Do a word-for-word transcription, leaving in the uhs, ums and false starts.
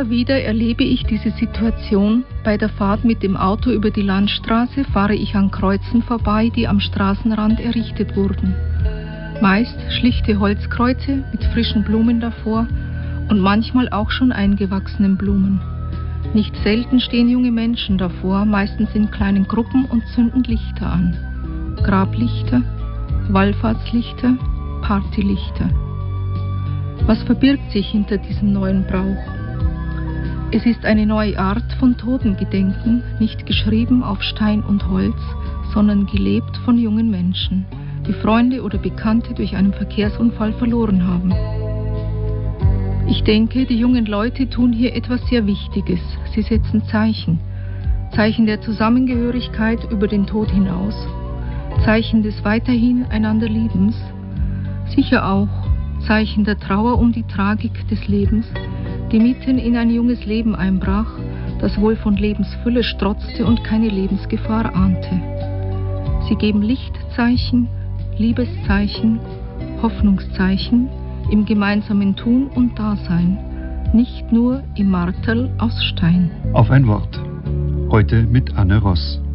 Immer wieder erlebe ich diese Situation. Bei der Fahrt mit dem Auto über die Landstraße fahre ich an Kreuzen vorbei, die am Straßenrand errichtet wurden. Meist schlichte Holzkreuze mit frischen Blumen davor und manchmal auch schon eingewachsenen Blumen. Nicht selten stehen junge Menschen davor, meistens in kleinen Gruppen und zünden Lichter an. Grablichter, Wallfahrtslichter, Partylichter. Was verbirgt sich hinter diesem neuen Brauch? Es ist eine neue Art von Totengedenken, nicht geschrieben auf Stein und Holz, sondern gelebt von jungen Menschen, die Freunde oder Bekannte durch einen Verkehrsunfall verloren haben. Ich denke, die jungen Leute tun hier etwas sehr Wichtiges. Sie setzen Zeichen. Zeichen der Zusammengehörigkeit über den Tod hinaus. Zeichen des weiterhin einander Liebens. Sicher auch Zeichen der Trauer um die Tragik des Lebens, die mitten in ein junges Leben einbrach, das wohl von Lebensfülle strotzte und keine Lebensgefahr ahnte. Sie geben Lichtzeichen, Liebeszeichen, Hoffnungszeichen im gemeinsamen Tun und Dasein, nicht nur im Marterl aus Stein. Auf ein Wort. Heute mit Anne Ross.